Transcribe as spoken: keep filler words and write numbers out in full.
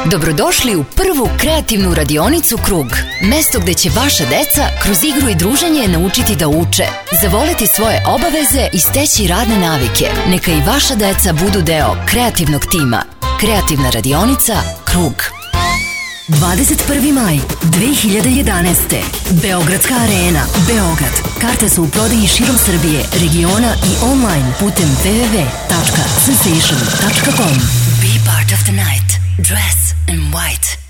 Dobrodošli u prvu kreativnu radionicu Krug. Mesto gde će vaša deca kroz igru i druženje naučiti da uče, zavoleti svoje obaveze i steći radne navike. Neka i vaša deca budu deo kreativnog tima. Kreativna radionica Krug. dvadeset prvi maj dve hiljade jedanaeste. Beogradska arena, Beograd. Karte su u prodaji širom Srbije, regiona i online putem w w w tačka sensation tačka com. Be part of the night. Dress in white.